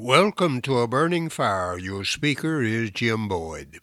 Welcome to A Burning Fire. Your speaker is Jim Boyd.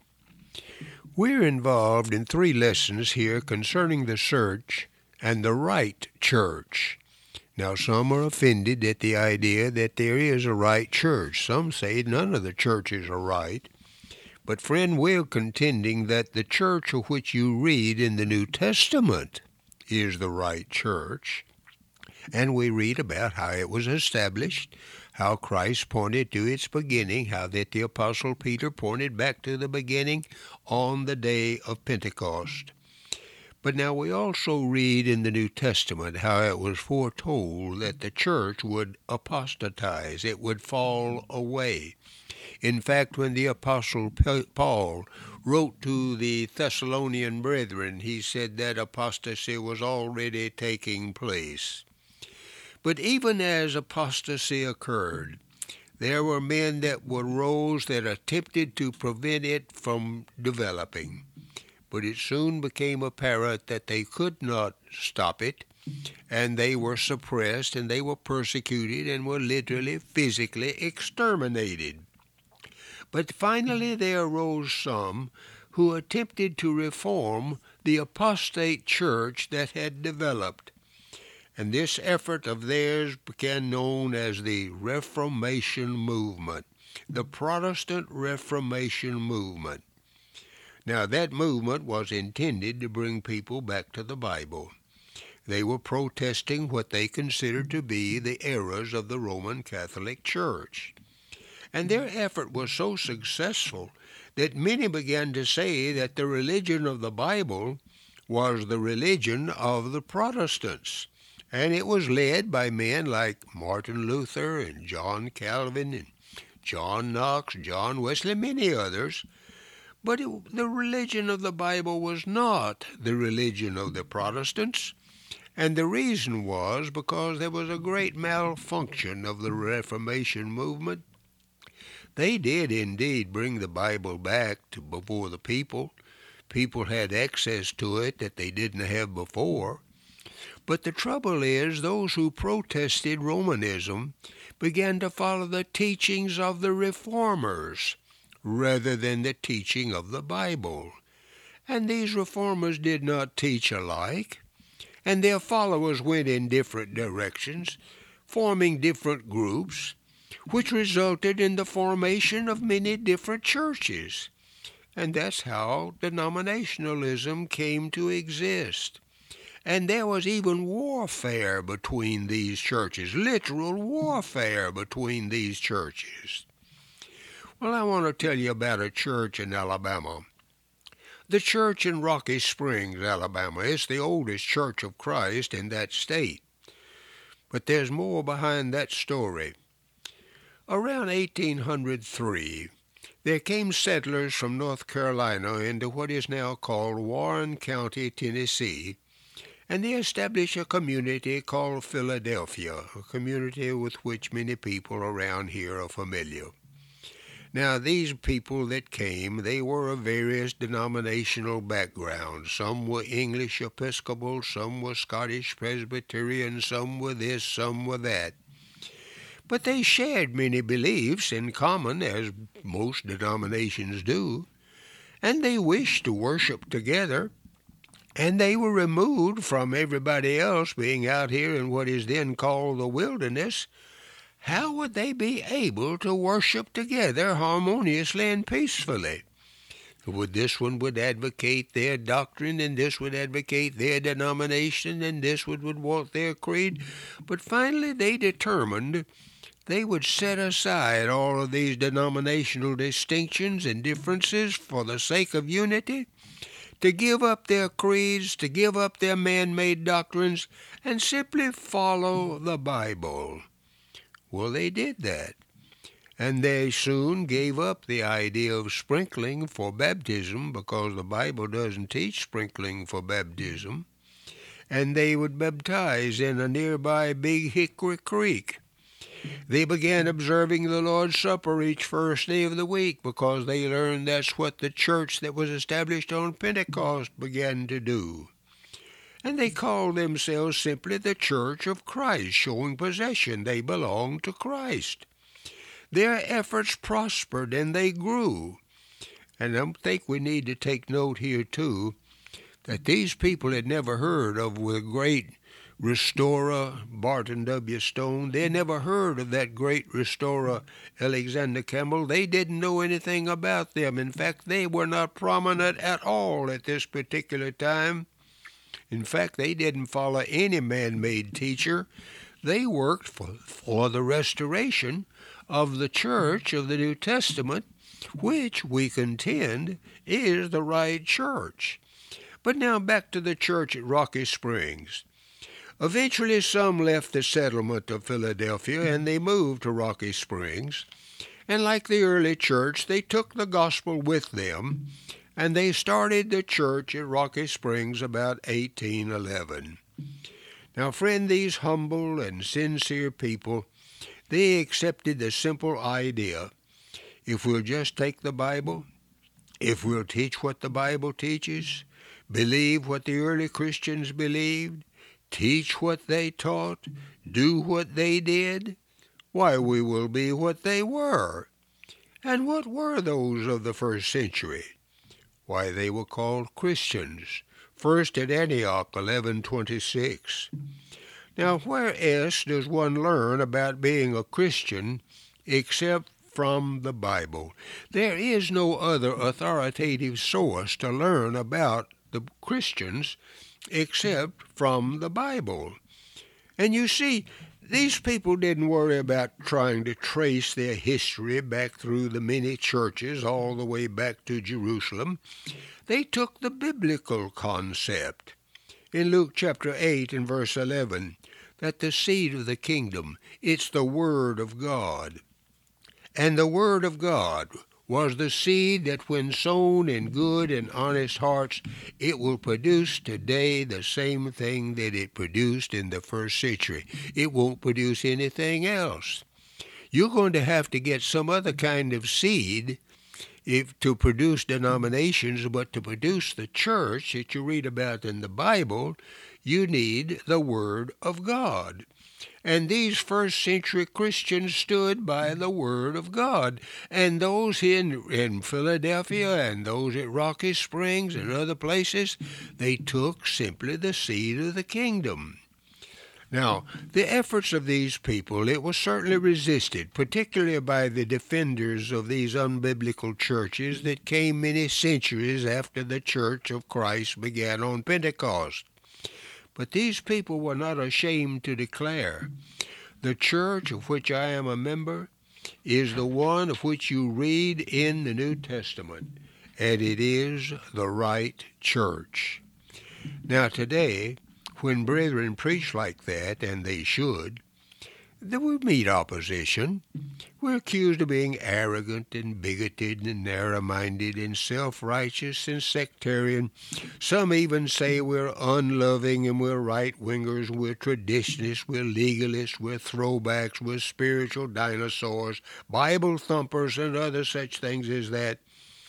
We're involved in 3 lessons here concerning the search and the right church. Now, some are offended at the idea that there is a right church. Some say none of the churches are right. But, friend, we're contending that the church of which you read in the New Testament is the right church. And we read about how it was established, how Christ pointed to its beginning, how that the Apostle Peter pointed back to the beginning on the day of Pentecost. But now we also read in the New Testament how it was foretold that the church would apostatize, it would fall away. In fact, when the Apostle Paul wrote to the Thessalonian brethren, he said that apostasy was already taking place. But even as apostasy occurred, there were men that arose that attempted to prevent it from developing. But it soon became apparent that they could not stop it, and they were suppressed, and they were persecuted, and were literally, physically exterminated. But finally there arose some who attempted to reform the apostate church that had developed. And this effort of theirs became known as the Reformation movement, the Protestant Reformation movement. Now, that movement was intended to bring people back to the Bible. They were protesting what they considered to be the errors of the Roman Catholic Church. And their effort was so successful that many began to say that the religion of the Bible was the religion of the Protestants. And it was led by men like Martin Luther and John Calvin and John Knox, John Wesley, many others. But the religion of the Bible was not the religion of the Protestants. And the reason was because there was a great malfunction of the Reformation movement. They did indeed bring the Bible back before the people. People had access to it that they didn't have before. But the trouble is, those who protested Romanism began to follow the teachings of the reformers rather than the teaching of the Bible. And these reformers did not teach alike, and their followers went in different directions, forming different groups, which resulted in the formation of many different churches. And that's how denominationalism came to exist. And there was even warfare between these churches, literal warfare between these churches. Well, I want to tell you about a church in Alabama. The church in Rocky Springs, Alabama, is the oldest church of Christ in that state. But there's more behind that story. Around 1803, there came settlers from North Carolina into what is now called Warren County, Tennessee, and they established a community called Philadelphia, a community with which many people around here are familiar. Now, these people that came, they were of various denominational backgrounds. Some were English Episcopal, some were Scottish Presbyterian, some were this, some were that. But they shared many beliefs in common, as most denominations do, and they wished to worship together. And they were removed from everybody else being out here in what is then called the wilderness. How would they be able to worship together harmoniously and peacefully? This one would advocate their doctrine, and this would advocate their denomination, and this would want their creed. But finally they determined they would set aside all of these denominational distinctions and differences for the sake of unity, to give up their creeds, to give up their man-made doctrines, and simply follow the Bible. Well, they did that. And they soon gave up the idea of sprinkling for baptism, because the Bible doesn't teach sprinkling for baptism. And they would baptize in a nearby Big Hickory Creek. They began observing the Lord's Supper each first day of the week, because they learned that's what the church that was established on Pentecost began to do. And they called themselves simply the Church of Christ, showing possession. They belonged to Christ. Their efforts prospered and they grew. And I think we need to take note here, too, that these people had never heard of the great restorer Barton W. Stone. They had never heard of that great restorer Alexander Campbell. They didn't know anything about them. In fact, they were not prominent at all at this particular time. In fact, they didn't follow any man-made teacher. They worked for the restoration of the church of the New Testament, which we contend is the right church. But now back to the church at Rocky Springs. Eventually some left the settlement of Philadelphia and they moved to Rocky Springs. And like the early church, they took the gospel with them, and they started the church at Rocky Springs about 1811. Now, friend, these humble and sincere people, they accepted the simple idea: if we'll just take the Bible, if we'll teach what the Bible teaches, believe what the early Christians believed, teach what they taught, do what they did, why, we will be what they were. And what were those of the first century? Why, they were called Christians, first at Antioch, 1126. Now, where else does one learn about being a Christian except from the Bible? There is no other authoritative source to learn about the Christians except from the Bible. And you see, these people didn't worry about trying to trace their history back through the many churches all the way back to Jerusalem. They took the biblical concept in Luke chapter 8 and verse 11, that the seed of the kingdom, it's the Word of God. And the Word of God was the seed that when sown in good and honest hearts, it will produce today the same thing that it produced in the first century. It won't produce anything else. You're going to have to get some other kind of seed to produce denominations, but to produce the church that you read about in the Bible, you need the Word of God. And these first century Christians stood by the Word of God. And those in Philadelphia and those at Rocky Springs and other places, they took simply the seed of the kingdom. Now, the efforts of these people, it was certainly resisted, particularly by the defenders of these unbiblical churches that came many centuries after the Church of Christ began on Pentecost. But these people were not ashamed to declare, the church of which I am a member is the one of which you read in the New Testament, and it is the right church. Now today, when brethren preach like that, and they should, then we meet opposition. We're accused of being arrogant and bigoted and narrow-minded and self-righteous and sectarian. Some even say we're unloving and we're right-wingers, we're traditionists, we're legalists, we're throwbacks, we're spiritual dinosaurs, Bible thumpers, and other such things as that.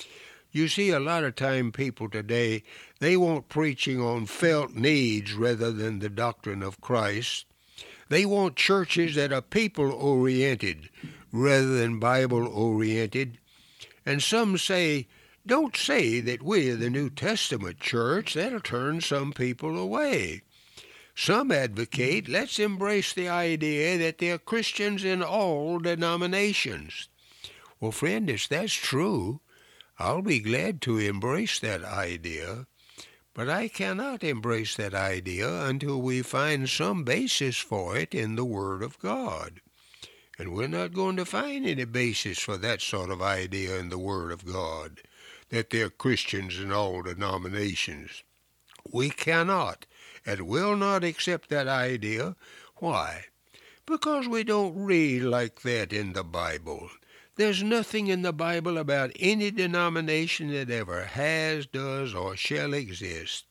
You see, a lot of time people today, they want preaching on felt needs rather than the doctrine of Christ. They want churches that are people-oriented rather than Bible-oriented. And some say, don't say that we're the New Testament church. That'll turn some people away. Some advocate, let's embrace the idea that there are Christians in all denominations. Well, friend, if that's true, I'll be glad to embrace that idea. But I cannot embrace that idea until we find some basis for it in the Word of God. And we're not going to find any basis for that sort of idea in the Word of God, that there are Christians in all denominations. We cannot and will not accept that idea. Why? Because we don't read like that in the Bible. There's nothing in the Bible about any denomination that ever has, does, or shall exist.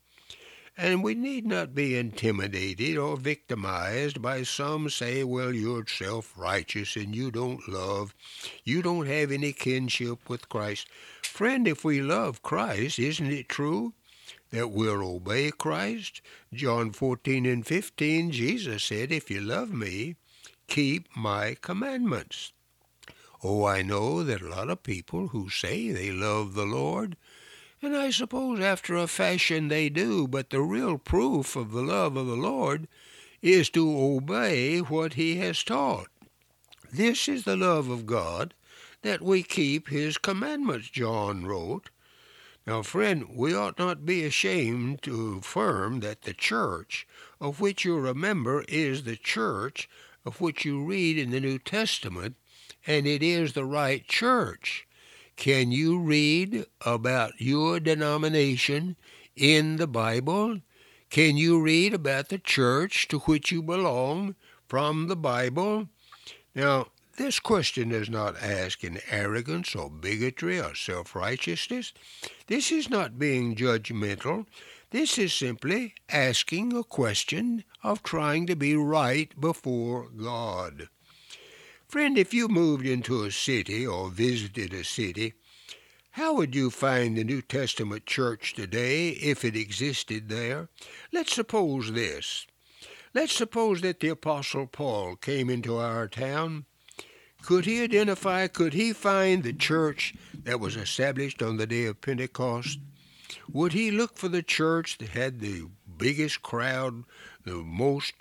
And we need not be intimidated or victimized by some say, well, you're self-righteous and you don't love, you don't have any kinship with Christ. Friend, if we love Christ, isn't it true that we'll obey Christ? John 14 and 15, Jesus said, if you love me, keep my commandments. Oh, I know that a lot of people who say they love the Lord, and I suppose after a fashion they do, but the real proof of the love of the Lord is to obey what he has taught. This is the love of God, that we keep his commandments, John wrote. Now, friend, we ought not be ashamed to affirm that the church of which you're a member is the church of which you read in the New Testament, and it is the right church. Can you read about your denomination in the Bible? Can you read about the church to which you belong from the Bible? Now, this question is not asked in arrogance or bigotry or self-righteousness. This is not being judgmental. This is simply asking a question of trying to be right before God. Friend, if you moved into a city or visited a city, how would you find the New Testament church today if it existed there? Let's suppose this. Let's suppose that the Apostle Paul came into our town. Could he find the church that was established on the day of Pentecost? Would he look for the church that had the biggest crowd, the most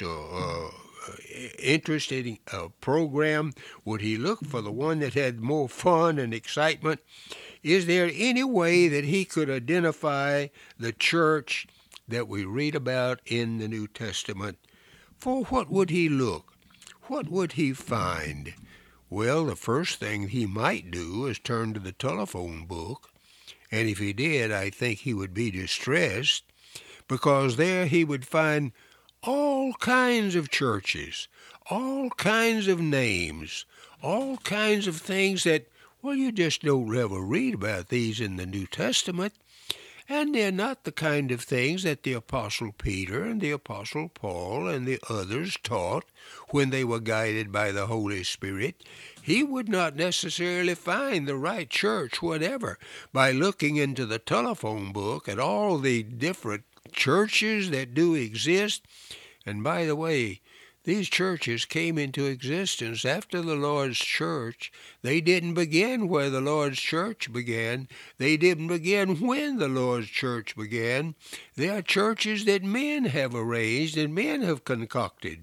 interesting program? Would he look for the one that had more fun and excitement? Is there any way that he could identify the church that we read about in the New Testament? For what would he look? What would he find? Well, the first thing he might do is turn to the telephone book, and if he did, I think he would be distressed, because there he would find all kinds of churches, all kinds of names, all kinds of things that, well, you just don't ever read about these in the New Testament. And they're not the kind of things that the Apostle Peter and the Apostle Paul and the others taught when they were guided by the Holy Spirit. He would not necessarily find the right church, whatever, by looking into the telephone book at all the different churches that do exist. And by the way, these churches came into existence after the Lord's church. They didn't begin where the Lord's church began. They didn't begin when the Lord's church began. They are churches that men have arranged and men have concocted.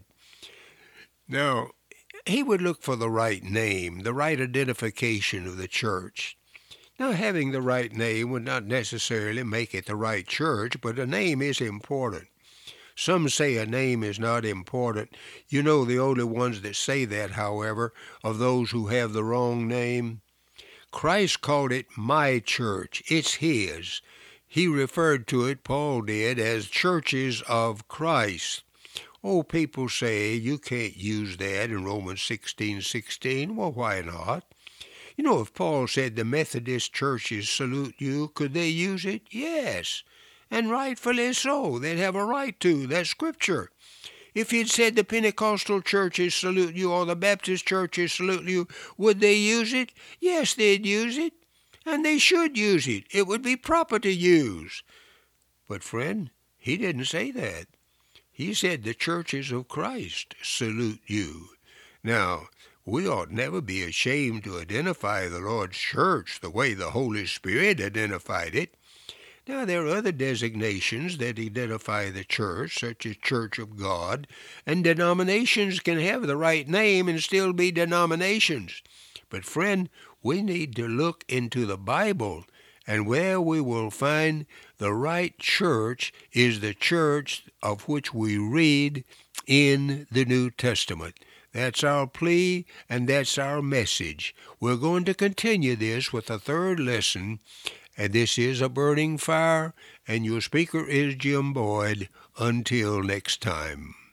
Now, he would look for the right name, the right identification of the church. Now, having the right name would not necessarily make it the right church, but a name is important. Some say a name is not important. You know, the only ones that say that, however, are those who have the wrong name. Christ called it my church. It's his. He referred to it, Paul did, as churches of Christ. Oh, people say you can't use that in Romans 16:16. Well, why not? You know, if Paul said the Methodist churches salute you, could they use it? Yes. And rightfully so. They'd have a right to. That's Scripture. If he'd said the Pentecostal churches salute you or the Baptist churches salute you, would they use it? Yes, they'd use it. And they should use it. It would be proper to use. But, friend, he didn't say that. He said the churches of Christ salute you. Now, we ought never be ashamed to identify the Lord's church the way the Holy Spirit identified it. Now, there are other designations that identify the church, such as Church of God, and denominations can have the right name and still be denominations. But, friend, we need to look into the Bible, and where we will find the right church is the church of which we read in the New Testament. That's our plea, and that's our message. We're going to continue this with a third lesson. And this is A Burning Fire, and your speaker is Jim Boyd. Until next time.